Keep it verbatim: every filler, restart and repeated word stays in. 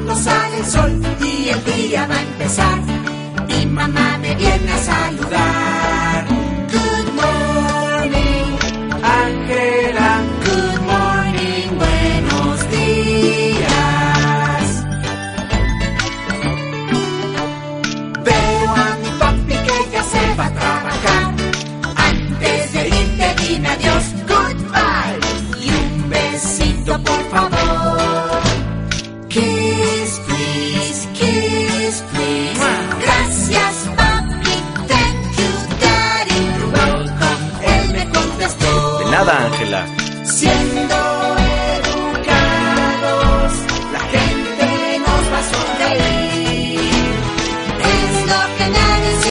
cuando sale el sol y el día va a empezar. Mi mamá me viene a saludar. Good morning, Ángela. Good morning, buenos días. Veo a mi papi que ya se va a trabajar. Antes de irte dime adiós, goodbye. Y un besito por favor. Kiss, please, kiss, please. Gracias, papi, thank you, daddy. You're welcome, él me contestó. De nada, Ángela. Siempre